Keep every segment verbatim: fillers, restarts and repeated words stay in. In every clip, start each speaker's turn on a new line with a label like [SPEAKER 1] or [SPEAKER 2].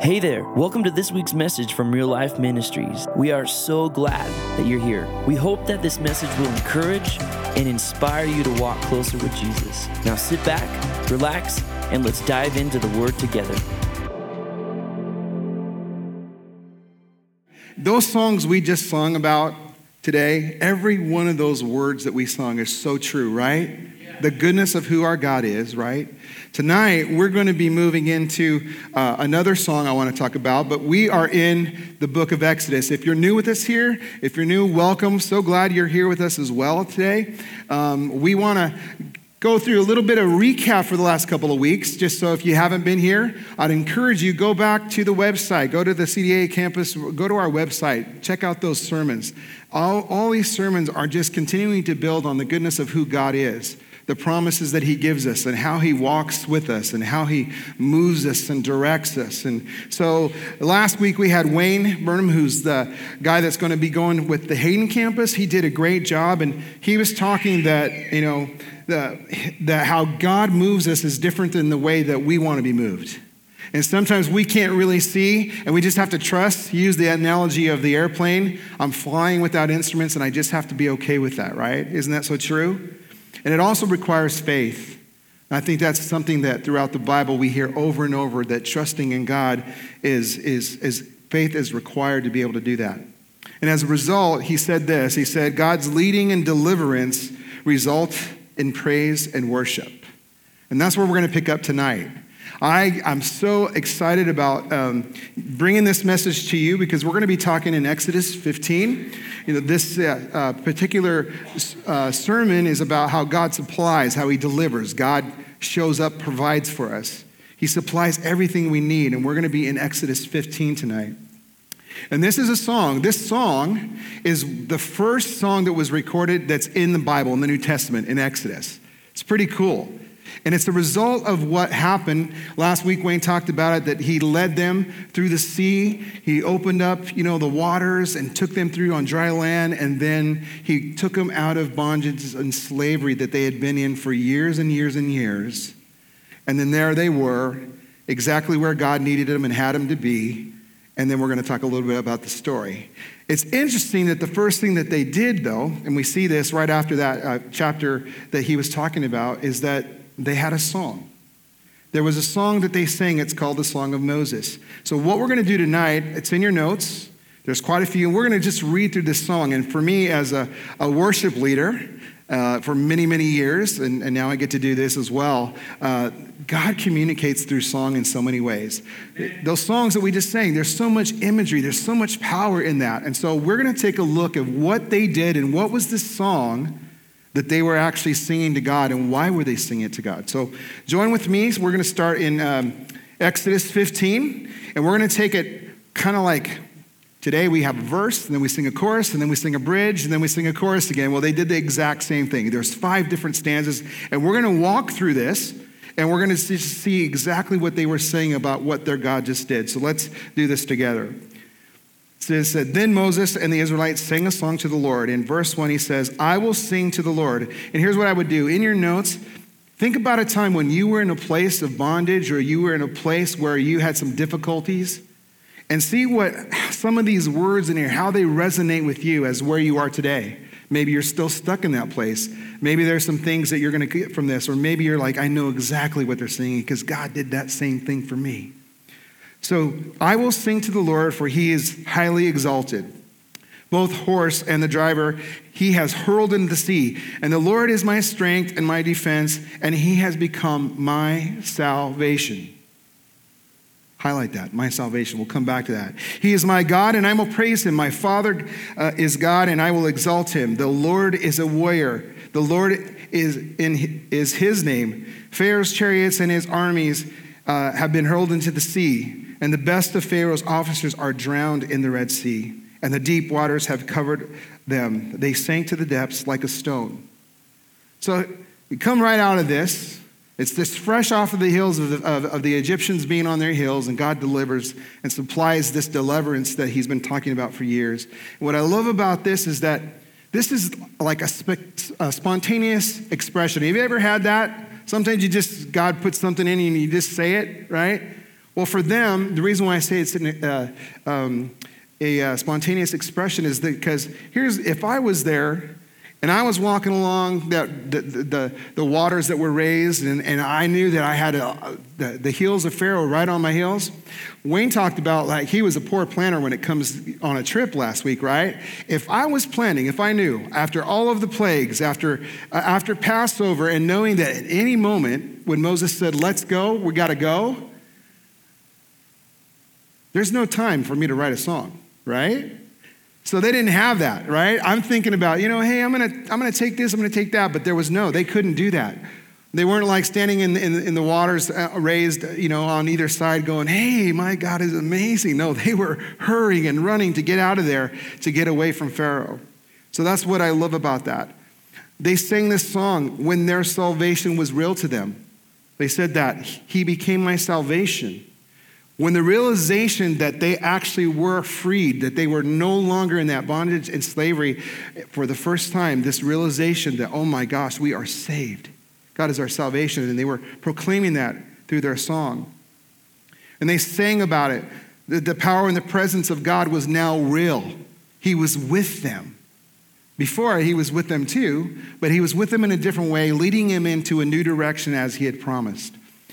[SPEAKER 1] Hey there, welcome to this week's message from Real Life Ministries. We are so glad that you're here. We hope that this message will encourage and inspire you to walk closer with Jesus. Now sit back, relax, and let's dive into the Word together.
[SPEAKER 2] Those songs we just sung about today, every one of those words that we sung is so true, right? The goodness of who our God is, right? Tonight, we're going to be moving into uh, another song I want to talk about, but we are in the book of Exodus. If you're new with us here, if you're new, welcome. So glad you're here with us as well today. Um, we want to go through a little bit of recap for the last couple of weeks, just so if you haven't been here, I'd encourage you, go back to the website, go to the C D A campus, go to our website, check out those sermons. All, all these sermons are just continuing to build on the goodness of who God is, the promises that he gives us and how he walks with us and how he moves us and directs us. And so last week we had Wayne Burnham, who's the guy that's going to be going with the Hayden campus. He did a great job, and he was talking that, you know, the, that how God moves us is different than the way that we want to be moved. And sometimes we can't really see, and we just have to trust. Use the analogy of the airplane. I'm flying without instruments, and I just have to be okay with that, right? Isn't that so true? And it also requires faith. And I think that's something that throughout the Bible we hear over and over, that trusting in God is, is, is faith is required to be able to do that. And as a result, he said this. He said, God's leading and deliverance result in praise and worship. And that's where we're going to pick up tonight. I, I'm so excited about um, bringing this message to you because we're going to be talking in Exodus fifteen. You know, this uh, uh, particular uh, sermon is about how God supplies, how he delivers. God shows up, provides for us. He supplies everything we need, and we're going to be in Exodus fifteen tonight. And this is a song. This song is the first song that was recorded that's in the Bible, in the New Testament, in Exodus. It's pretty cool. And it's the result of what happened. Last week, Wayne talked about it, that he led them through the sea. He opened up, you know, the waters and took them through on dry land. And then he took them out of bondage and slavery that they had been in for years and years and years. And then there they were, exactly where God needed them and had them to be. And then we're going to talk a little bit about the story. It's interesting that the first thing that they did, though, and we see this right after that uh, chapter that he was talking about, is that they had a song. There was a song that they sang. It's called the Song of Moses. So what we're going to do tonight, it's in your notes. There's quite a few. And we're going to just read through this song. And for me, as a, a worship leader uh, for many, many years, and, and now I get to do this as well, uh, God communicates through song in so many ways. Those songs that we just sang, there's so much imagery. There's so much power in that. And so we're going to take a look at what they did and what was this song that they were actually singing to God, and why were they singing it to God. So join with me. So we're going to start in um, Exodus fifteen, and we're going to take it kind of like today we have a verse, and then we sing a chorus, and then we sing a bridge, and then we sing a chorus again. Well, they did the exact same thing. There's five different stanzas, and we're going to walk through this, and we're going to see exactly what they were saying about what their God just did. So let's do this together. It says, then Moses and the Israelites sang a song to the Lord. In verse one, he says, I will sing to the Lord. And here's what I would do. In your notes, think about a time when you were in a place of bondage, or you were in a place where you had some difficulties, and see what some of these words in here, how they resonate with you as where you are today. Maybe you're still stuck in that place. Maybe there's some things that you're going to get from this, or maybe you're like, I know exactly what they're singing because God did that same thing for me. So I will sing to the Lord, for he is highly exalted. Both horse and the driver he has hurled into the sea. And the Lord is my strength and my defense, and he has become my salvation. Highlight that, my salvation. We'll come back to that. He is my God, and I will praise him. My Father uh, is God, and I will exalt him. The Lord is a warrior. The Lord is in is his name. Pharaoh's chariots and his armies uh, have been hurled into the sea. And the best of Pharaoh's officers are drowned in the Red Sea, and the deep waters have covered them. They sank to the depths like a stone. So we come right out of this. It's this fresh off of the hills of the, of, of the Egyptians being on their hills, and God delivers and supplies this deliverance that he's been talking about for years. And what I love about this is that this is like a, sp- a spontaneous expression. Have you ever had that? Sometimes you just, God puts something in you and you just say it, right? Well, for them, the reason why I say it's an, uh, um, a uh, spontaneous expression is that because here's, if I was there and I was walking along that, the, the, the, the waters that were raised and, and I knew that I had a, the, the heels of Pharaoh right on my heels. Wayne talked about like he was a poor planner when it comes on a trip last week, right? If I was planning, if I knew after all of the plagues, after, uh, after Passover and knowing that at any moment when Moses said, let's go, we got to go, there's no time for me to write a song, right? So they didn't have that, right? I'm thinking about, you know, hey, I'm gonna, I'm gonna take this, I'm gonna take that, but there was no, they couldn't do that. They weren't like standing in, in, in the waters raised, you know, on either side going, hey, my God is amazing. No, they were hurrying and running to get out of there to get away from Pharaoh. So that's what I love about that. They sang this song when their salvation was real to them. They said that, he became my salvation. When the realization that they actually were freed, that they were no longer in that bondage and slavery for the first time, this realization that, oh my gosh, we are saved. God is our salvation. And they were proclaiming that through their song. And they sang about it. The, the power and the presence of God was now real. He was with them. Before, he was with them too, but he was with them in a different way, leading them into a new direction as he had promised.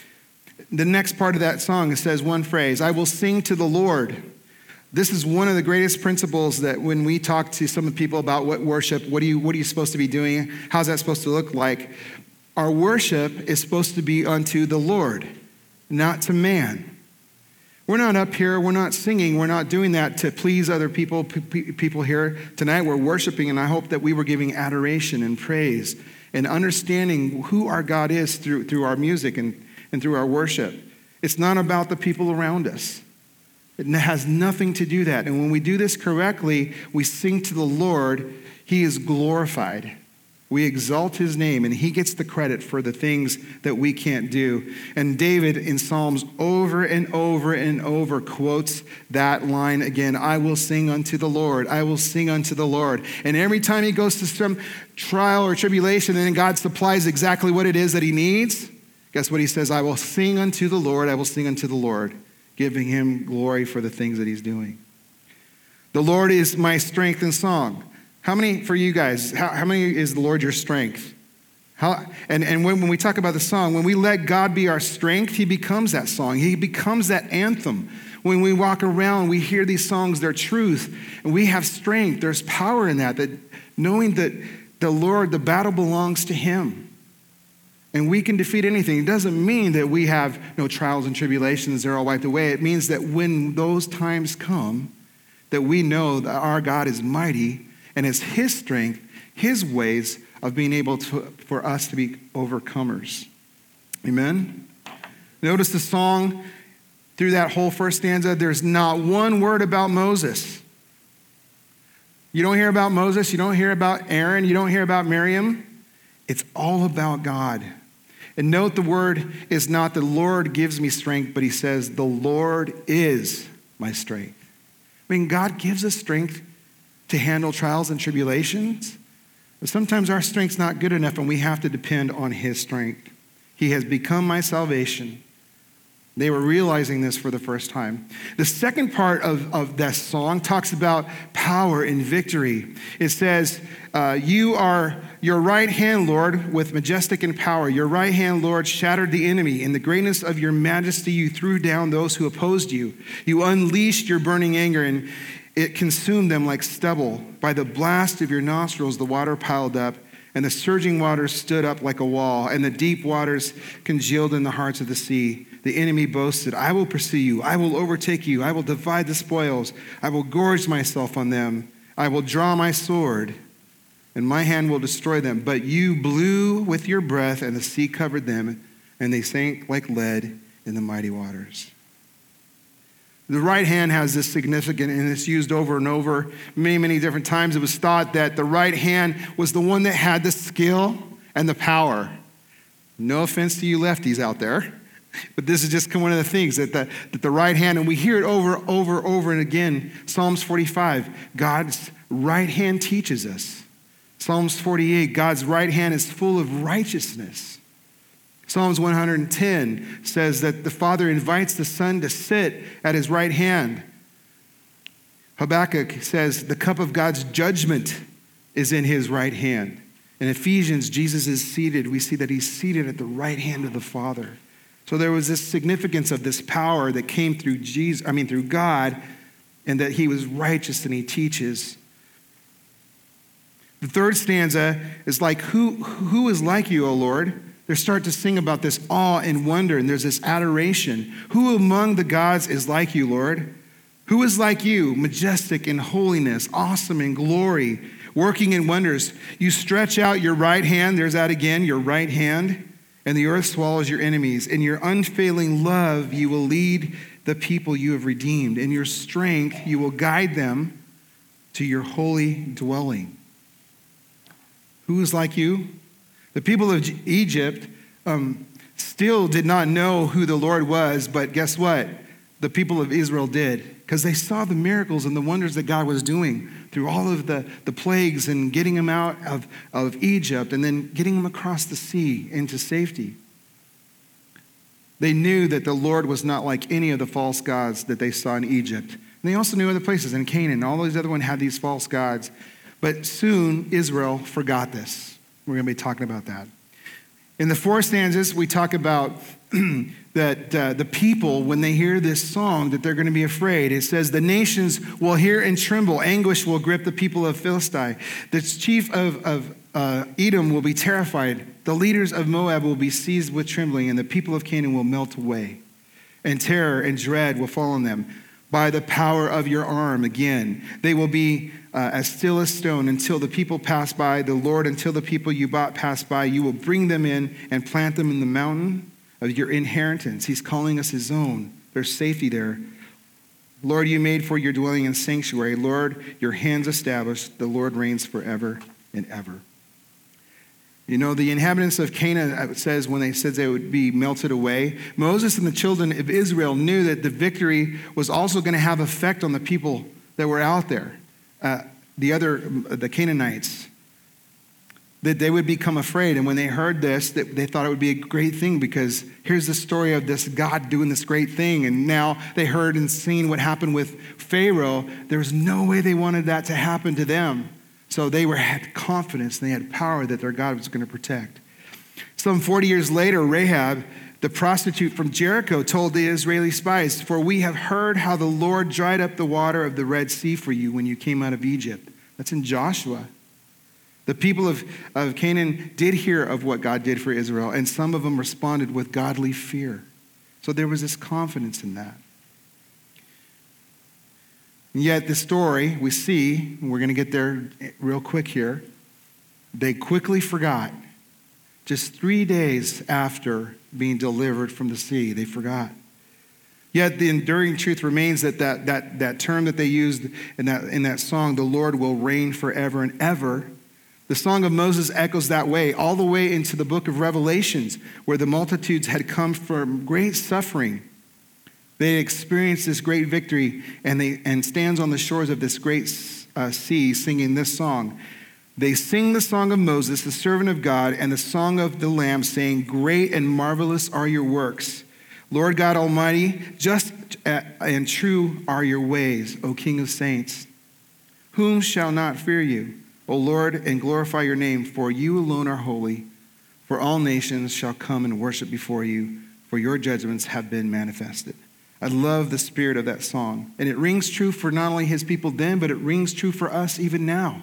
[SPEAKER 2] The next part of that song, it says one phrase, I will sing to the Lord. This is one of the greatest principles that when we talk to some of the people about what worship, what are you, what are you supposed to be doing? How's that supposed to look like? Our worship is supposed to be unto the Lord, not to man. We're not up here, we're not singing, we're not doing that to please other people, p- people here tonight. We're worshiping, and I hope that we were giving adoration and praise and understanding who our God is through, through our music and and through our worship. It's not about the people around us. It has nothing to do with that. And when we do this correctly, we sing to the Lord, he is glorified. We exalt his name, and he gets the credit for the things that we can't do. And David in Psalms over and over and over quotes that line again, I will sing unto the Lord, I will sing unto the Lord. And every time he goes to some trial or tribulation, and then God supplies exactly what it is that he needs, guess what he says? I will sing unto the Lord, I will sing unto the Lord, giving him glory for the things that he's doing. The Lord is my strength and song. How many, for you guys, how, how many is the Lord your strength? How, and and when, when we talk about the song, when we let God be our strength, he becomes that song. He becomes that anthem. When we walk around, we hear these songs, they're truth, and we have strength. There's power in that, that knowing that the Lord, the battle belongs to him. And we can defeat anything. It doesn't mean that we have no trials and tribulations, they're all wiped away. It means that when those times come, that we know that our God is mighty and it's his strength, his ways of being able to, for us to be overcomers. Amen? Notice the song through that whole first stanza, there's not one word about Moses. You don't hear about Moses, you don't hear about Aaron, you don't hear about Miriam. It's all about God. And note the word is not the Lord gives me strength, but he says the Lord is my strength. I mean, God gives us strength to handle trials and tribulations, but sometimes our strength's not good enough and we have to depend on his strength. He has become my salvation. They were realizing this for the first time. The second part of, of that song talks about power and victory. It says, uh, you are your right hand, Lord, with majestic and power. Your right hand, Lord, shattered the enemy. In the greatness of your majesty, you threw down those who opposed you. You unleashed your burning anger, and it consumed them like stubble. By the blast of your nostrils, the water piled up, and the surging waters stood up like a wall, and the deep waters congealed in the hearts of the sea. The enemy boasted, I will pursue you, I will overtake you, I will divide the spoils, I will gorge myself on them, I will draw my sword, and my hand will destroy them. But you blew with your breath, and the sea covered them, and they sank like lead in the mighty waters. The right hand has this significant, and it's used over and over many, many different times. It was thought that the right hand was the one that had the skill and the power. No offense to you lefties out there, but this is just one of the things that the, that the right hand, and we hear it over, over, over and again. Psalms forty-five, God's right hand teaches us. Psalms forty-eight, God's right hand is full of righteousness. Psalms one hundred ten says that the Father invites the Son to sit at his right hand. Habakkuk says the cup of God's judgment is in his right hand. In Ephesians, Jesus is seated. We see that he's seated at the right hand of the Father. So there was this significance of this power that came through Jesus, I mean through God, and that he was righteous and he teaches. The third stanza is like, who, who is like you, O Lord? They start to sing about this awe and wonder, and there's this adoration. Who among the gods is like you, Lord? Who is like you, majestic in holiness, awesome in glory, working in wonders? You stretch out your right hand, there's that again, your right hand, and the earth swallows your enemies. In your unfailing love, you will lead the people you have redeemed. In your strength, you will guide them to your holy dwelling. Who is like you? The people of Egypt um, still did not know who the Lord was, but guess what? The people of Israel did, because they saw the miracles and the wonders that God was doing through all of the, the plagues and getting them out of, of Egypt and then getting them across the sea into safety. They knew that the Lord was not like any of the false gods that they saw in Egypt. And they also knew other places in Canaan. All these other ones had these false gods. But soon Israel forgot this. We're going to be talking about that. In the four stanzas, we talk about that uh, the people, when they hear this song, that they're going to be afraid. It says, the nations will hear and tremble. Anguish will grip the people of Philistine. The chief of, of uh, Edom will be terrified. The leaders of Moab will be seized with trembling, and the people of Canaan will melt away. And terror and dread will fall on them. By the power of your arm, again, they will be uh, as still as stone until the people pass by. The Lord, until the people you bought pass by, you will bring them in and plant them in the mountain of your inheritance. He's calling us his own. There's safety there. Lord, you made for your dwelling in sanctuary. Lord, your hands established. The Lord reigns forever and ever. You know, the inhabitants of Canaan, it says when they said they would be melted away, Moses and the children of Israel knew that the victory was also going to have effect on the people that were out there, uh, the other, the Canaanites, that they would become afraid. And when they heard this, that they thought it would be a great thing, because here's the story of this God doing this great thing. And now they heard and seen what happened with Pharaoh. There was no way they wanted that to happen to them. So they were had confidence and they had power that their God was going to protect. Some forty years later, Rahab, the prostitute from Jericho, told the Israeli spies, for we have heard how the Lord dried up the water of the Red Sea for you when you came out of Egypt. That's in Joshua. The people of, of Canaan did hear of what God did for Israel, and some of them responded with godly fear. So there was this confidence in that. And yet the story we see, and we're going to get there real quick here, they quickly forgot. Just three days after being delivered from the sea, they forgot. Yet the enduring truth remains that that, that, that term that they used in that, in that song, the Lord will reign forever and ever. The Song of Moses echoes that way, all the way into the book of Revelations, where the multitudes had come from great suffering. They experienced this great victory, and they and stands on the shores of this great uh, sea singing this song. They sing the song of Moses, the servant of God, and the song of the Lamb, saying, great and marvelous are your works. Lord God Almighty, just and true are your ways, O King of saints. Whom shall not fear you, O Lord, and glorify your name? For you alone are holy. For all nations shall come and worship before you, for your judgments have been manifested. I love the spirit of that song. And it rings true for not only his people then, but it rings true for us even now.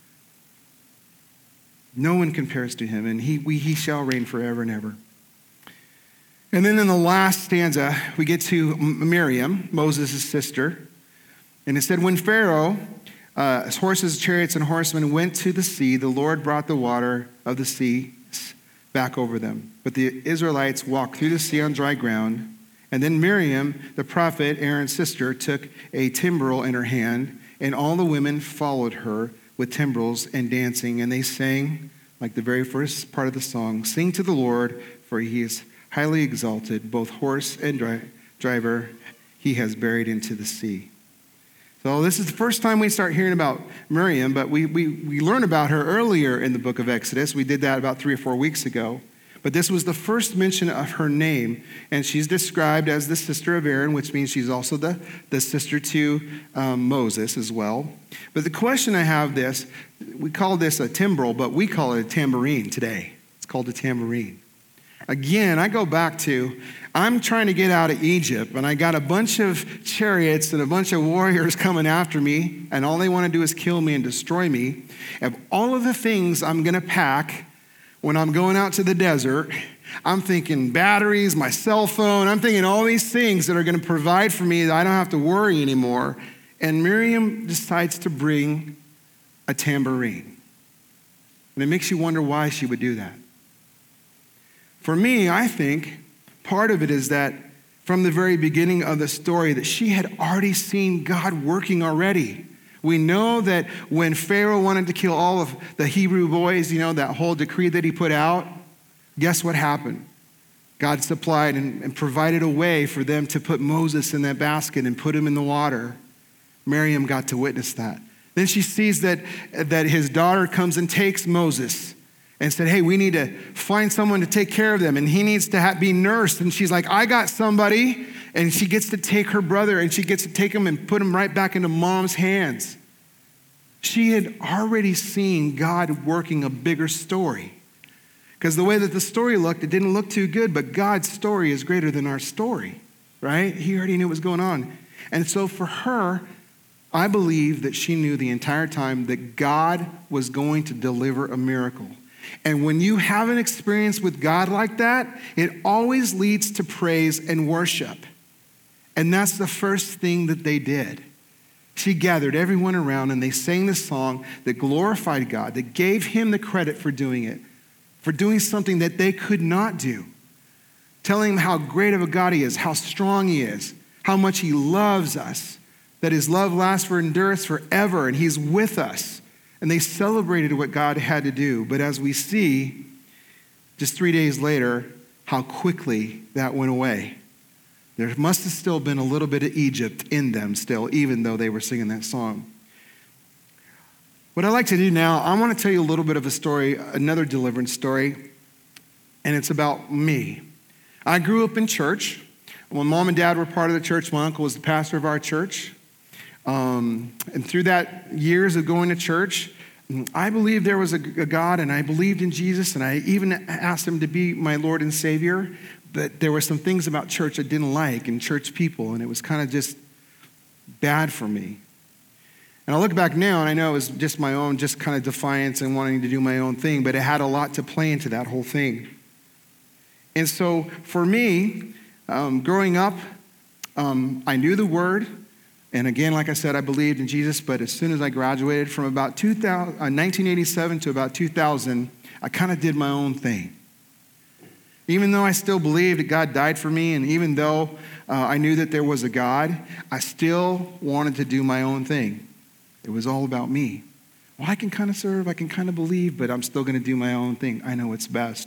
[SPEAKER 2] No one compares to him, and he, we, he shall reign forever and ever. And then in the last stanza, we get to Miriam, Moses' sister. And it said, when Pharaoh, uh, his horses, chariots, and horsemen went to the sea, the Lord brought the water of the sea back over them. But the Israelites walked through the sea on dry ground. And then Miriam, the prophet, Aaron's sister, took a timbrel in her hand, and all the women followed her with timbrels and dancing. And they sang, like the very first part of the song, sing to the Lord, for he is highly exalted, both horse and dri- driver he has buried into the sea. So this is the first time we start hearing about Miriam, but we, we, we learn about her earlier in the book of Exodus. We did that about three or four weeks ago. But this was the first mention of her name, and she's described as the sister of Aaron, which means she's also the, the sister to um, Moses as well. But the question I have this, we call this a timbrel, but we call it a tambourine today. It's called a tambourine. Again, I go back to, I'm trying to get out of Egypt, and I got a bunch of chariots and a bunch of warriors coming after me, and all they want to do is kill me and destroy me. Of all of the things I'm going to pack when I'm going out to the desert, I'm thinking batteries, my cell phone, I'm thinking all these things that are going to provide for me that I don't have to worry anymore. And Miriam decides to bring a tambourine. And it makes you wonder why she would do that. For me, I think part of it is that from the very beginning of the story that she had already seen God working already. We know that when Pharaoh wanted to kill all of the Hebrew boys, you know, that whole decree that he put out, guess what happened? God supplied and, and provided a way for them to put Moses in that basket and put him in the water. Miriam got to witness that. Then she sees that, that his daughter comes and takes Moses and said, hey, we need to find someone to take care of them, and he needs to ha- be nursed. And she's like, I got somebody. And she gets to take her brother, and she gets to take him and put him right back into mom's hands. She had already seen God working a bigger story. Because the way that the story looked, it didn't look too good, but God's story is greater than our story, right? He already knew what was going on. And so for her, I believe that she knew the entire time that God was going to deliver a miracle. And when you have an experience with God like that, it always leads to praise and worship. And that's the first thing that they did. She gathered everyone around and they sang this song that glorified God, that gave him the credit for doing it, for doing something that they could not do. Telling him how great of a God he is, how strong he is, how much he loves us, that his love lasts for endurance forever, and he's with us. And they celebrated what God had to do. But as we see, just three days later, how quickly that went away. There must have still been a little bit of Egypt in them still, even though they were singing that song. What I'd like to do now, I want to tell you a little bit of a story, another deliverance story, and it's about me. I grew up in church. My mom and dad were part of the church. My uncle was the pastor of our church. Um, and through that years of going to church, I believed there was a, a God, and I believed in Jesus, and I even asked him to be my Lord and Savior. But there were some things about church I didn't like, and church people, and it was kind of just bad for me. And I look back now, and I know it was just my own, just kind of defiance and wanting to do my own thing, but it had a lot to play into that whole thing. And so for me, um, growing up, um, I knew the word. And again, like I said, I believed in Jesus, but as soon as I graduated from about two thousand, uh, nineteen eighty-seven to about two thousand, I kind of did my own thing. Even though I still believed that God died for me, and even though uh, I knew that there was a God, I still wanted to do my own thing. It was all about me. Well, I can kind of serve, I can kind of believe, but I'm still going to do my own thing. I know what's best.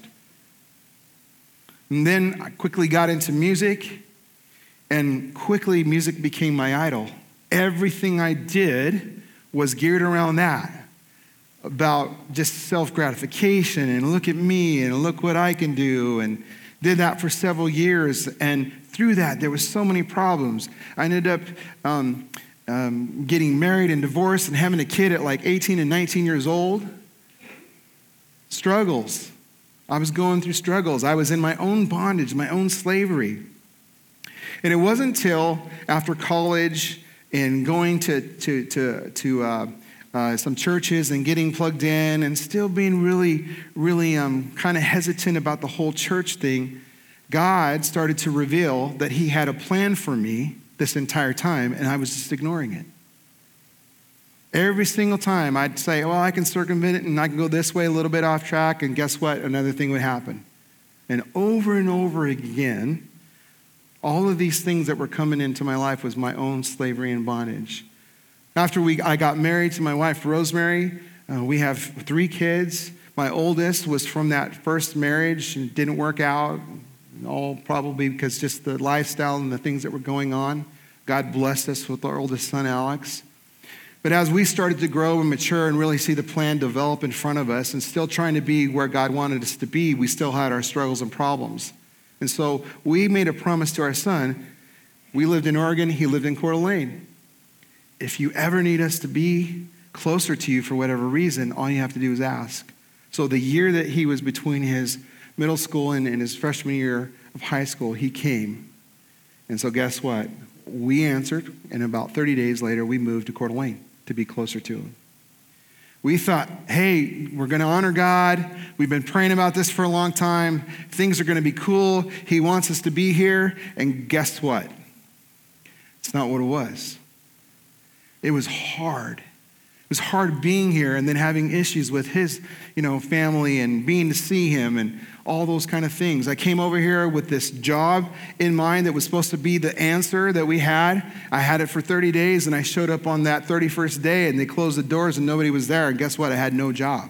[SPEAKER 2] And then I quickly got into music. And quickly, music became my idol. Everything I did was geared around that, about just self-gratification and look at me and look what I can do, and did that for several years. And through that, there was so many problems. I ended up um, um, getting married and divorced and having a kid at like eighteen and nineteen years old. Struggles. I was going through struggles. I was in my own bondage, my own slavery. And it wasn't until after college and going to to to, to uh, uh, some churches and getting plugged in and still being really, really um, kind of hesitant about the whole church thing, God started to reveal that he had a plan for me this entire time, and I was just ignoring it. Every single time I'd say, well, I can circumvent it and I can go this way a little bit off track, and guess what? Another thing would happen. And over and over again, all of these things that were coming into my life was my own slavery and bondage. After we, I got married to my wife, Rosemary, uh, we have three kids. My oldest was from that first marriage and didn't work out, all probably because just the lifestyle and the things that were going on. God blessed us with our oldest son, Alex. But as we started to grow and mature and really see the plan develop in front of us and still trying to be where God wanted us to be, we still had our struggles and problems. And so we made a promise to our son. We lived in Oregon, he lived in Coeur d'Alene. If you ever need us to be closer to you for whatever reason, all you have to do is ask. So the year that he was between his middle school and, and his freshman year of high school, he came. And so guess what? We answered, and about thirty days later, we moved to Coeur d'Alene to be closer to him. We thought, hey, we're going to honor God. We've been praying about this for a long time. Things are going to be cool. He wants us to be here. And guess what? It's not what it was. It was hard. It was hard being here and then having issues with his, you know, family and being to see him and all those kind of things. I came over here with this job in mind that was supposed to be the answer that we had. I had it for thirty days, and I showed up on that thirty-first day, and they closed the doors, and nobody was there. And guess what? I had no job.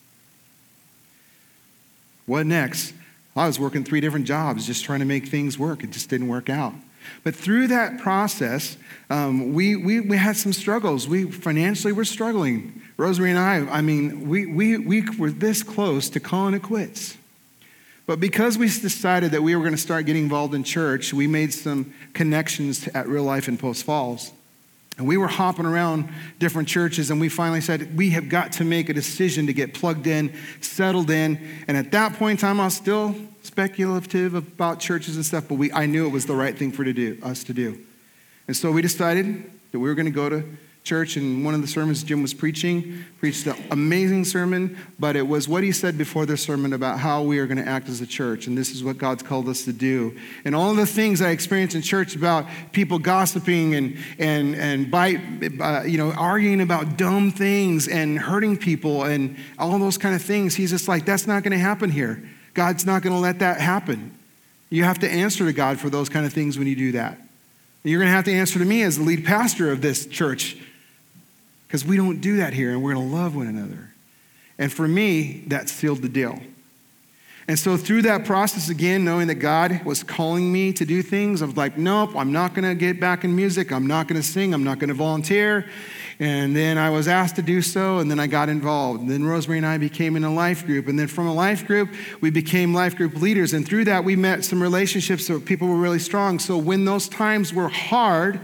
[SPEAKER 2] What next? I was working three different jobs just trying to make things work. It just didn't work out. But through that process, um, we, we we had some struggles. We financially were struggling. Rosemary and I, I mean, we we we were this close to calling it quits. But because we decided that we were going to start getting involved in church, we made some connections at Real Life in Post Falls. And we were hopping around different churches, and we finally said, we have got to make a decision to get plugged in, settled in. And at that point in time, I was still speculative about churches and stuff, but we I knew it was the right thing for to do, us to do. And so we decided that we were going to go to church, and one of the sermons Jim was preaching, preached an amazing sermon, but it was what he said before the sermon about how we are going to act as a church, and this is what God's called us to do. And all of the things I experienced in church about people gossiping and and and bite, uh, you know, arguing about dumb things and hurting people and all those kind of things, he's just like, that's not going to happen here. God's not going to let that happen. You have to answer to God for those kind of things when you do that. And you're going to have to answer to me as the lead pastor of this church, because we don't do that here, and we're going to love one another. And for me, that sealed the deal. And so through that process, again, knowing that God was calling me to do things, I was like, nope, I'm not going to get back in music. I'm not going to sing. I'm not going to volunteer. And then I was asked to do so, and then I got involved. And then Rosemary and I became in a life group. And then from a life group, we became life group leaders. And through that, we met some relationships where people were really strong. So when those times were hard,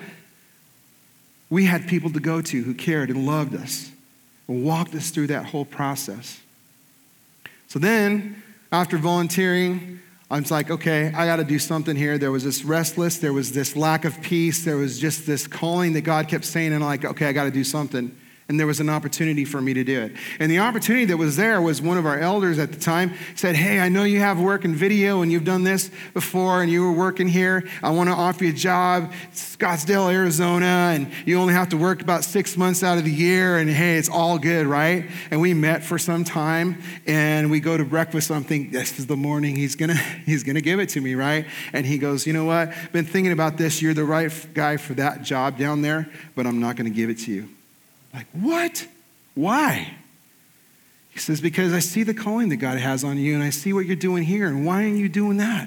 [SPEAKER 2] we had people to go to who cared and loved us and walked us through that whole process. So then, after volunteering, I was like, okay, I got to do something here. There was this restless, there was this lack of peace, there was just this calling that God kept saying, and I'm like, okay, I got to do something. And there was an opportunity for me to do it. And the opportunity that was there was one of our elders at the time said, hey, I know you have work in video and you've done this before and you were working here. I want to offer you a job, Scottsdale, Arizona, and you only have to work about six months out of the year, and hey, it's all good, right? And we met for some time, and we go to breakfast. I'm thinking, this is the morning he's gonna he's gonna give it to me, right? And he goes, you know what? I've been thinking about this. You're the right guy for that job down there, but I'm not gonna give it to you. Like, what? Why? He says, because I see the calling that God has on you, and I see what you're doing here, and why aren't you doing that?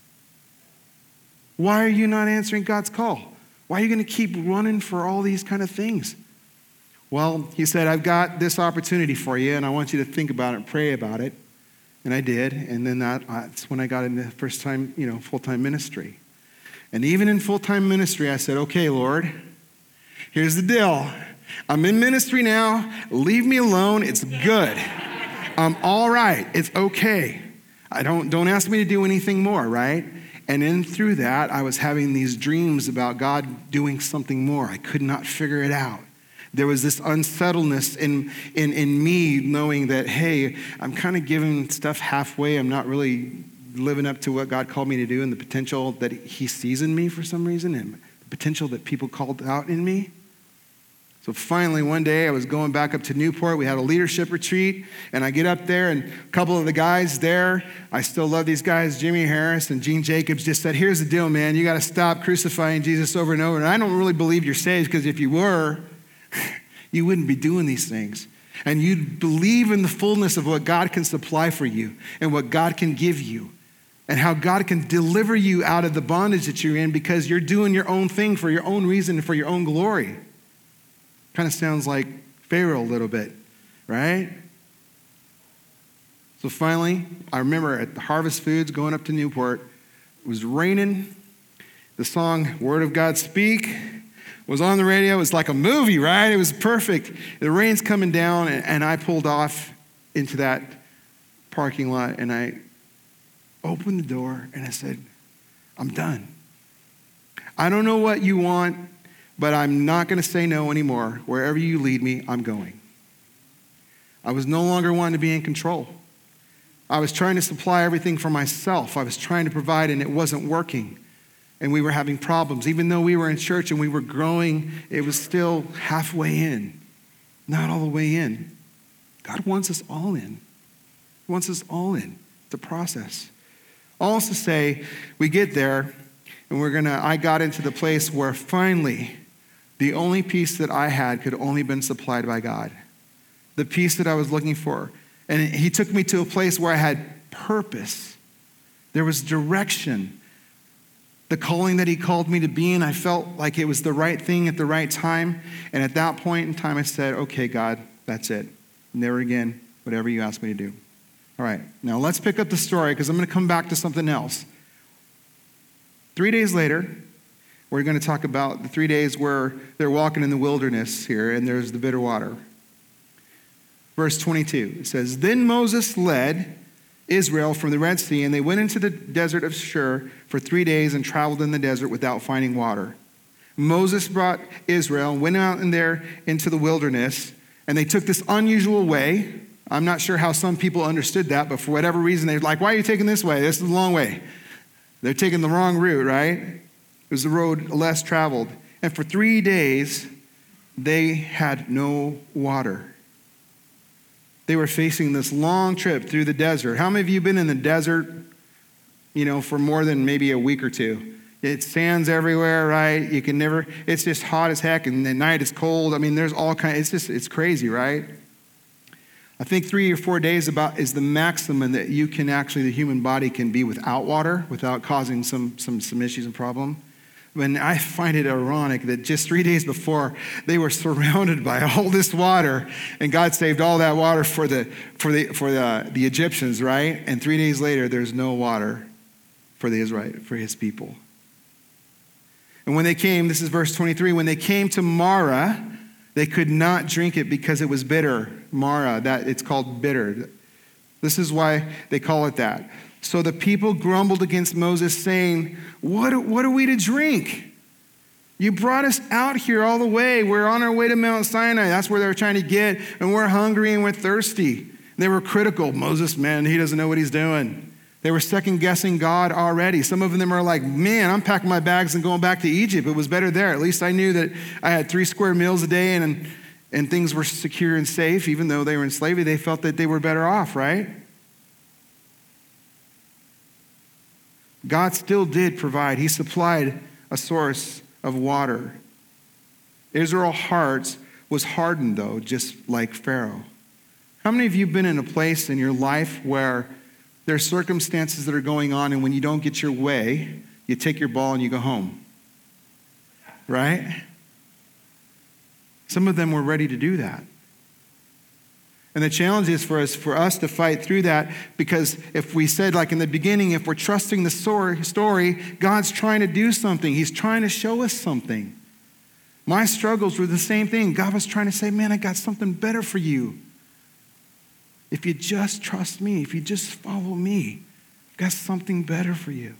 [SPEAKER 2] Why are you not answering God's call? Why are you going to keep running for all these kind of things? Well, he said, I've got this opportunity for you, and I want you to think about it and pray about it. And I did, and then that, that's when I got into first time, you know, full-time ministry. And even in full-time ministry, I said, okay, Lord, here's the deal. I'm in ministry now. Leave me alone. It's good. I'm all right. It's okay. I don't, don't ask me to do anything more, right? And then through that, I was having these dreams about God doing something more. I could not figure it out. There was this unsettledness in, in, in me knowing that, hey, I'm kind of giving stuff halfway. I'm not really living up to what God called me to do and the potential that he sees in me for some reason and the potential that people called out in me. So finally, one day, I was going back up to Newport. We had a leadership retreat, and I get up there, and a couple of the guys there, I still love these guys, Jimmy Harris and Gene Jacobs, just said, here's the deal, man. You got to stop crucifying Jesus over and over. And I don't really believe you're saved, because if you were, you wouldn't be doing these things. And you'd believe in the fullness of what God can supply for you and what God can give you and how God can deliver you out of the bondage that you're in because you're doing your own thing for your own reason and for your own glory. Kind of sounds like Pharaoh a little bit, right? So finally, I remember at the Harvest Foods going up to Newport, it was raining. The song, Word of God Speak, was on the radio. It was like a movie, right? It was perfect. The rain's coming down, and, and I pulled off into that parking lot, and I opened the door, and I said, I'm done. I don't know what you want, but I'm not going to say no anymore. Wherever you lead me, I'm going. I was no longer wanting to be in control. I was trying to supply everything for myself. I was trying to provide, and it wasn't working. And we were having problems. Even though we were in church and we were growing, it was still halfway in, not all the way in. God wants us all in. He wants us all in the process. All is to say, we get there, and we're gonna. I got into the place where finally, the only peace that I had could only been supplied by God. The peace that I was looking for. And he took me to a place where I had purpose. There was direction. The calling that he called me to be in, I felt like it was the right thing at the right time. And at that point in time, I said, okay, God, that's it. Never again, whatever you ask me to do. All right, now let's pick up the story because I'm going to come back to something else. Three days later, we're going to talk about the three days where they're walking in the wilderness here, and there's the bitter water. Verse twenty-two, it says, Then Moses led Israel from the Red Sea, and they went into the desert of Shur for three days and traveled in the desert without finding water. Moses brought Israel and went out in there into the wilderness, and they took this unusual way. I'm not sure how some people understood that, but for whatever reason, they're like, why are you taking this way? This is the long way. They're taking the wrong route, right? It was the road less traveled. And for three days, they had no water. They were facing this long trip through the desert. How many of you have been in the desert, you know, for more than maybe a week or two? It's sands everywhere, right? You can never, it's just hot as heck, and at night it's cold. I mean, there's all kinds, it's just, it's crazy, right? I think three or four days about is the maximum that you can actually, the human body can be without water, without causing some, some, some issues and problem. And I find it ironic that just three days before, they were surrounded by all this water, and God saved all that water for the for the for the, the Egyptians, right? And three days later, there's no water for the Israelite, for his people. And when they came, this is verse twenty-three, when they came to Marah, they could not drink it because it was bitter. Marah, that it's called bitter. This is why they call it that. So the people grumbled against Moses, saying, what, what are we to drink? You brought us out here all the way. We're on our way to Mount Sinai. That's where they're trying to get. And we're hungry and we're thirsty. And they were critical. Moses, man, he doesn't know what he's doing. They were second-guessing God already. Some of them are like, man, I'm packing my bags and going back to Egypt. It was better there. At least I knew that I had three square meals a day and, and things were secure and safe. Even though they were in slavery, they felt that they were better off, right? God still did provide. He supplied a source of water. Israel's heart was hardened, though, just like Pharaoh. How many of you have been in a place in your life where there are circumstances that are going on, and when you don't get your way, you take your ball and you go home? Right? Some of them were ready to do that. And the challenge is for us, for us to fight through that, because if we said, like in the beginning, if we're trusting the story, God's trying to do something. He's trying to show us something. My struggles were the same thing. God was trying to say, man, I got something better for you. If you just trust me, if you just follow me, I've got something better for you.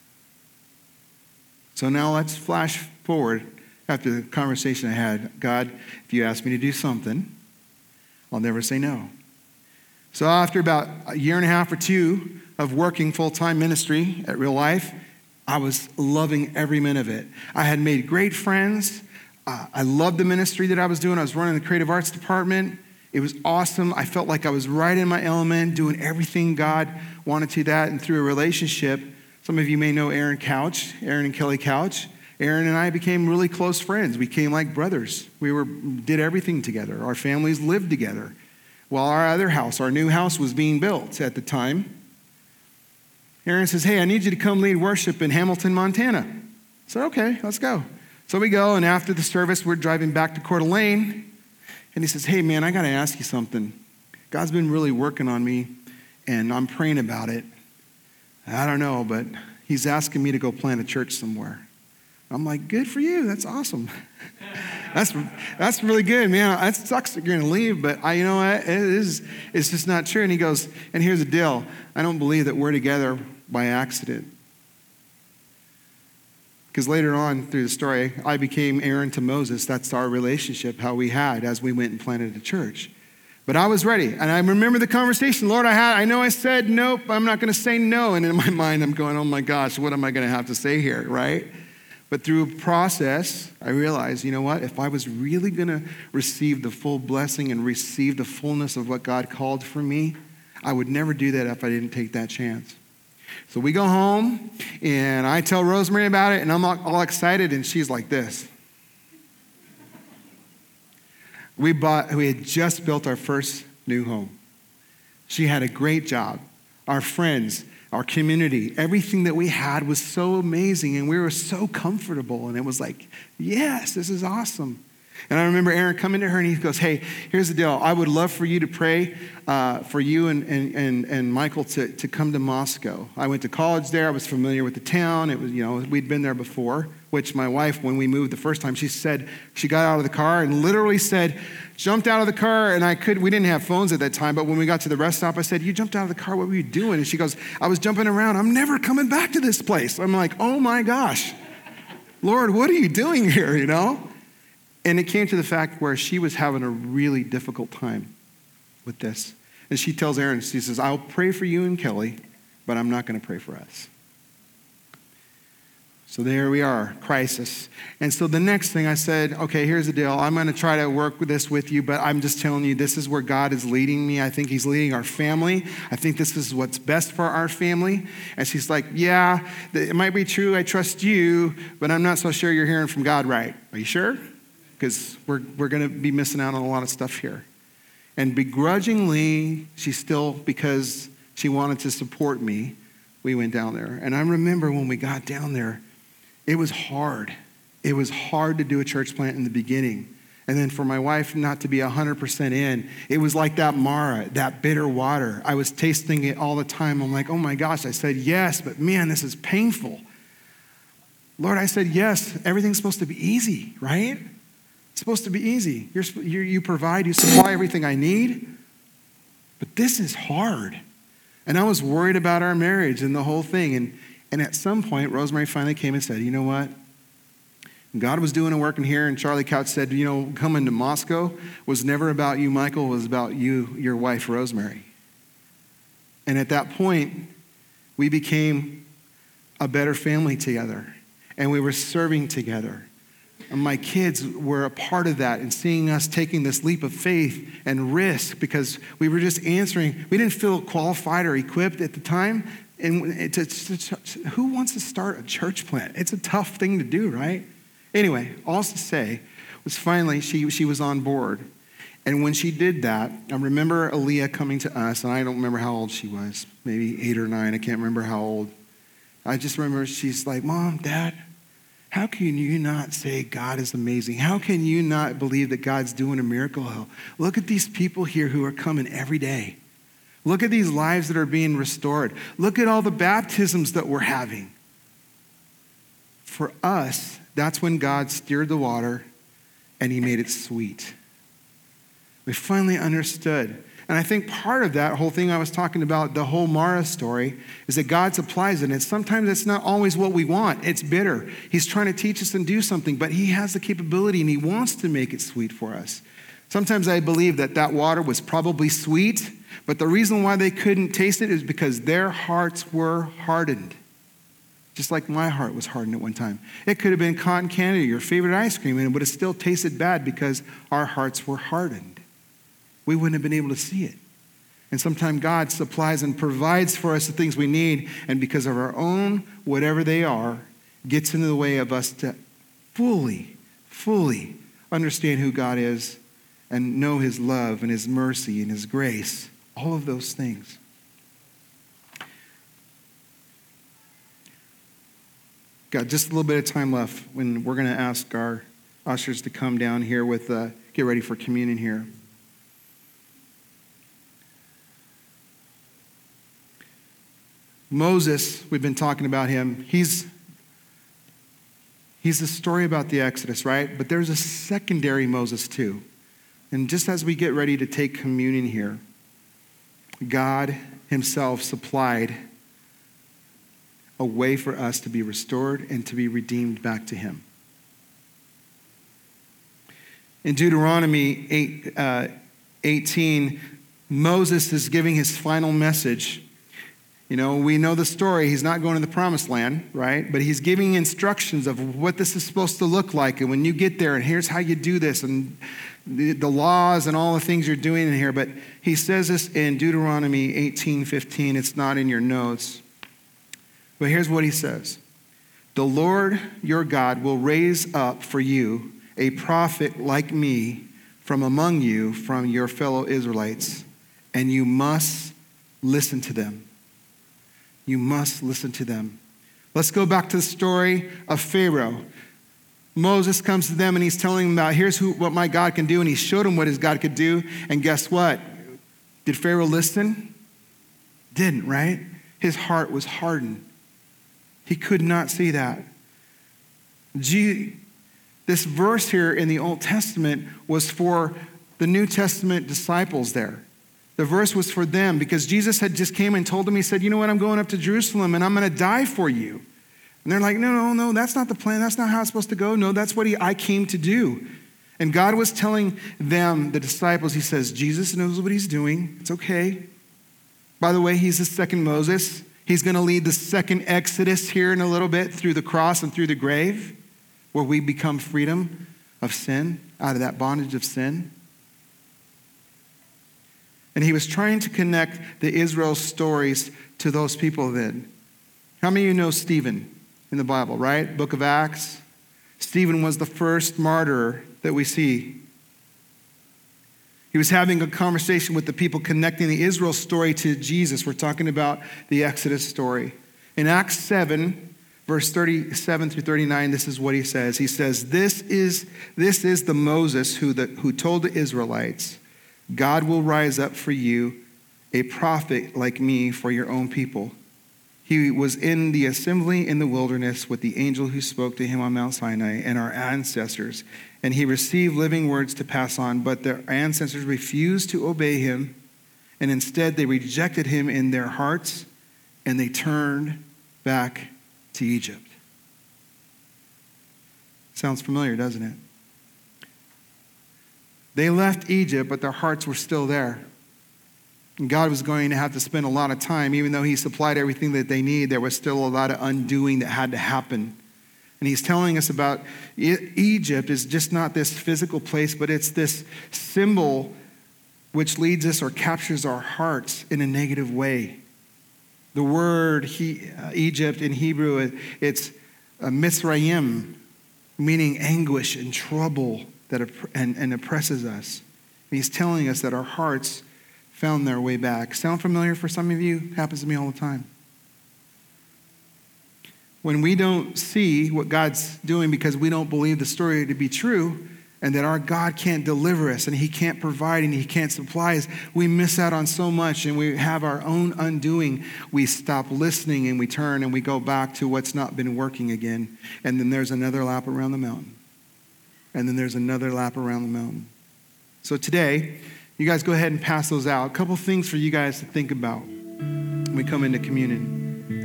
[SPEAKER 2] So now let's flash forward after the conversation I had. God, if you ask me to do something, I'll never say no. So after about a year and a half or two of working full-time ministry at Real Life, I was loving every minute of it. I had made great friends. Uh, I loved the ministry that I was doing. I was running the creative arts department. It was awesome. I felt like I was right in my element, doing everything God wanted to that. And through a relationship, some of you may know Aaron Couch, Aaron and Kelly Couch. Aaron and I became really close friends. We became like brothers. We were did everything together. Our families lived together. While our other house, our new house, was being built at the time. Aaron says, hey, I need you to come lead worship in Hamilton, Montana. I said, okay, let's go. So we go, and after the service, we're driving back to Coeur d'Alene, and he says, hey, man, I got to ask you something. God's been really working on me, and I'm praying about it. I don't know, but he's asking me to go plant a church somewhere. I'm like, good for you. That's awesome. that's that's really good, man. That sucks that you're going to leave, but I, you know what? It is, it's just not true. And he goes, and here's the deal. I don't believe that we're together by accident. Because later on through the story, I became Aaron to Moses. That's our relationship, how we had as we went and planted a church. But I was ready. And I remember the conversation. Lord, I had, I know I said nope. I'm not going to say no. And in my mind, I'm going, oh my gosh, what am I going to have to say here, right? But through a process, I realized, you know what? If I was really going to receive the full blessing and receive the fullness of what God called for me, I would never do that if I didn't take that chance. So we go home, and I tell Rosemary about it, and I'm all, all excited, and she's like this. We bought, we had just built our first new home. She had a great job. Our friends, our community, everything that we had was so amazing, and we were so comfortable, and it was like, yes, this is awesome. And I remember Aaron coming to her, and he goes, hey, here's the deal. I would love for you to pray uh, for you and, and, and, and Michael to, to come to Moscow. I went to college there. I was familiar with the town. It was, you know, we'd been there before, which my wife, when we moved the first time, she said, she got out of the car and literally said, jumped out of the car, and I could, we didn't have phones at that time, but when we got to the rest stop, I said, you jumped out of the car, what were you doing? And she goes, I was jumping around. I'm never coming back to this place. I'm like, oh my gosh, Lord, what are you doing here, you know? And it came to the fact where she was having a really difficult time with this. And she tells Aaron, she says, I'll pray for you and Kelly, but I'm not going to pray for us. So there we are, crisis. And so the next thing I said, okay, here's the deal. I'm going to try to work with this with you, but I'm just telling you, this is where God is leading me. I think he's leading our family. I think this is what's best for our family. And she's like, yeah, it might be true. I trust you, but I'm not so sure you're hearing from God right. Are you sure? Because we're, we're going to be missing out on a lot of stuff here. And begrudgingly, she still, because she wanted to support me, we went down there. And I remember when we got down there, it was hard. It was hard to do a church plant in the beginning. And then for my wife not to be one hundred percent in, it was like that Mara, that bitter water. I was tasting it all the time. I'm like, oh my gosh, I said yes, but man, this is painful. Lord, I said yes, everything's supposed to be easy, right? It's supposed to be easy. You're, you you provide, you supply everything I need. But this is hard. And I was worried about our marriage and the whole thing. And, and at some point, Rosemary finally came and said, you know what? God was doing a work in here, and Charlie Couch said, you know, coming to Moscow was never about you, Michael. It was about you, your wife, Rosemary. And at that point, we became a better family together. And we were serving together. And my kids were a part of that and seeing us taking this leap of faith and risk because we were just answering. We didn't feel qualified or equipped at the time. And it's, it's, it's, who wants to start a church plant? It's a tough thing to do, right? Anyway, all to say was finally she, she was on board. And when she did that, I remember Aaliyah coming to us, and I don't remember how old she was, maybe eight or nine. I can't remember how old. I just remember she's like, Mom, Dad, how can you not say God is amazing? How can you not believe that God's doing a miracle? Look at these people here who are coming every day. Look at these lives that are being restored. Look at all the baptisms that we're having. For us, that's when God stirred the water and he made it sweet. We finally understood. And I think part of that whole thing I was talking about, the whole Mara story, is that God supplies it. And sometimes it's not always what we want. It's bitter. He's trying to teach us and do something, but he has the capability and he wants to make it sweet for us. Sometimes I believe that that water was probably sweet, but the reason why they couldn't taste it is because their hearts were hardened. Just like my heart was hardened at one time. It could have been cotton candy, your favorite ice cream, and it would have still tasted bad because our hearts were hardened. We wouldn't have been able to see it. And sometimes God supplies and provides for us the things we need, and because of our own, whatever they are, gets into the way of us to fully, fully understand who God is and know his love and his mercy and his grace, all of those things. Got just a little bit of time left when we're going to ask our ushers to come down here with, uh, get ready for communion here. Moses, we've been talking about him. He's, he's the story about the Exodus, right? But there's a secondary Moses too. And just as we get ready to take communion here, God himself supplied a way for us to be restored and to be redeemed back to him. In Deuteronomy eight, uh, eighteen, Moses is giving his final message. You know, we know the story. He's not going to the promised land, right? But he's giving instructions of what this is supposed to look like. And when you get there, and here's how you do this, and the, the laws and all the things you're doing in here. But he says this in Deuteronomy eighteen fifteen. It's not in your notes. But here's what he says. The Lord your God will raise up for you a prophet like me from among you, from your fellow Israelites, and you must listen to them. You must listen to them. Let's go back to the story of Pharaoh. Moses comes to them and he's telling them about, here's who, what my God can do. And he showed them what his God could do. And guess what? Did Pharaoh listen? Didn't, right? His heart was hardened. He could not see that. Gee, this verse here in the Old Testament was for the New Testament disciples there. The verse was for them because Jesus had just came and told them, he said, you know what, I'm going up to Jerusalem and I'm going to die for you. And they're like, no, no, no, that's not the plan. That's not how it's supposed to go. No, that's what he, I came to do. And God was telling them, the disciples, he says, Jesus knows what he's doing. It's okay. By the way, he's the second Moses. He's going to lead the second Exodus here in a little bit through the cross and through the grave, where we become freedom of sin, out of that bondage of sin. And he was trying to connect the Israel stories to those people then. How many of you know Stephen in the Bible, right? Book of Acts. Stephen was the first martyr that we see. He was having a conversation with the people connecting the Israel story to Jesus. We're talking about the Exodus story. In Acts seven, verse thirty-seven through thirty-nine, this is what he says. He says, this is, this is the Moses who, the, who told the Israelites, God will rise up for you a prophet like me for your own people. He was in the assembly in the wilderness with the angel who spoke to him on Mount Sinai and our ancestors. And he received living words to pass on, but their ancestors refused to obey him. And instead they rejected him in their hearts and they turned back to Egypt. Sounds familiar, doesn't it? They left Egypt, but their hearts were still there. And God was going to have to spend a lot of time, even though he supplied everything that they need, there was still a lot of undoing that had to happen. And he's telling us about Egypt is just not this physical place, but it's this symbol which leads us or captures our hearts in a negative way. The word he, uh, Egypt in Hebrew, it's uh, Mitzrayim, meaning anguish and trouble that opp- and, and oppresses us. And he's telling us that our hearts found their way back. Sound familiar for some of you? Happens to me all the time. When we don't see what God's doing because we don't believe the story to be true and that our God can't deliver us and he can't provide and he can't supply us, we miss out on so much and we have our own undoing. We stop listening and we turn and we go back to what's not been working again. And then there's another lap around the mountain. And then there's another lap around the mountain. So today, you guys go ahead and pass those out. A couple things for you guys to think about when we come into communion.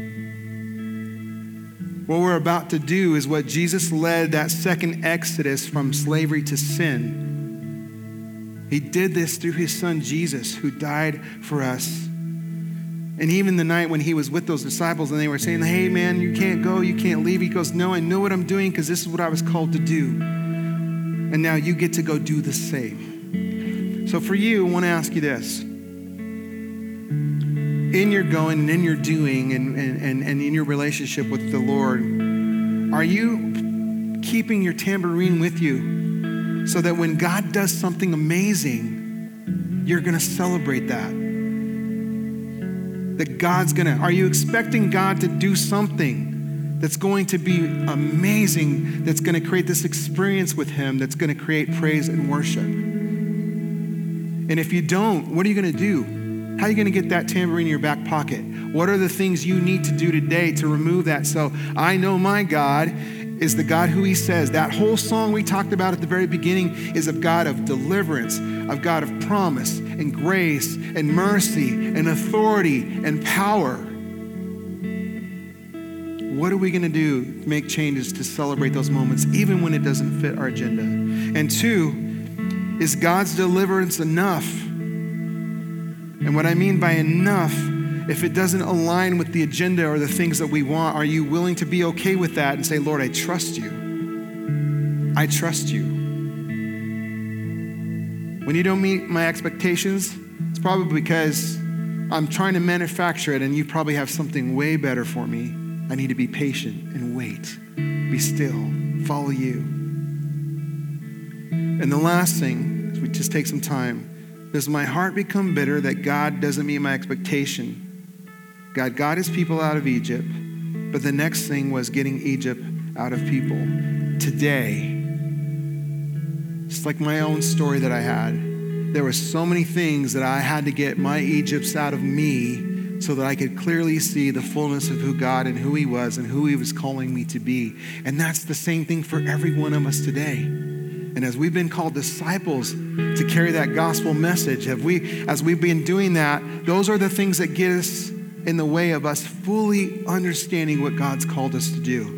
[SPEAKER 2] What we're about to do is what Jesus led that second exodus from slavery to sin. He did this through his son Jesus, who died for us. And even the night when he was with those disciples and they were saying, hey man, you can't go, you can't leave. He goes, no, I know what I'm doing because this is what I was called to do. And now you get to go do the same. So for you, I want to ask you this. In your going and in your doing and, and, and in your relationship with the Lord, are you keeping your tambourine with you so that when God does something amazing, you're going to celebrate that? That God's going to, are you expecting God to do something that's going to be amazing, that's going to create this experience with him, that's going to create praise and worship. And if you don't, what are you going to do? How are you going to get that tambourine in your back pocket? What are the things you need to do today to remove that? So I know my God is the God who he says. That whole song we talked about at the very beginning is a God of deliverance, a God of promise and grace and mercy and authority and power. What are we going to do to make changes to celebrate those moments, even when it doesn't fit our agenda? And two, is God's deliverance enough? And what I mean by enough, if it doesn't align with the agenda or the things that we want, are you willing to be okay with that and say, Lord, I trust you. I trust you. When you don't meet my expectations, it's probably because I'm trying to manufacture it and you probably have something way better for me. I need to be patient and wait, be still, follow you. And the last thing is we just take some time. Does my heart become bitter that God doesn't meet my expectation? God got his people out of Egypt, but the next thing was getting Egypt out of people. Today, it's like my own story that I had. There were so many things that I had to get my Egypts out of me so that I could clearly see the fullness of who God and who he was and who he was calling me to be. And that's the same thing for every one of us today. And as we've been called disciples to carry that gospel message, have we, as we've been doing that, those are the things that get us in the way of us fully understanding what God's called us to do.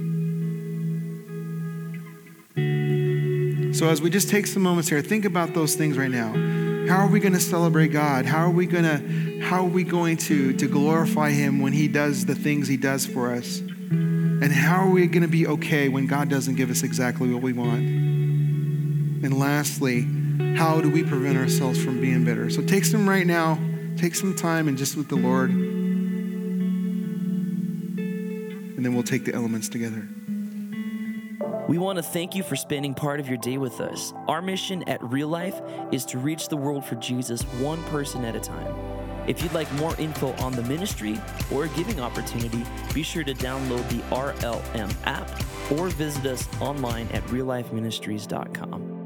[SPEAKER 2] So as we just take some moments here, think about those things right now. How are we going to celebrate God? How are we going to, how are we going to, to glorify him when he does the things he does for us? And how are we going to be okay when God doesn't give us exactly what we want? And lastly, how do we prevent ourselves from being bitter? So take some right now, take some time and just with the Lord. And then we'll take the elements together.
[SPEAKER 1] We want to thank you for spending part of your day with us. Our mission at Real Life is to reach the world for Jesus one person at a time. If you'd like more info on the ministry or a giving opportunity, be sure to download the R L M app or visit us online at real life ministries dot com.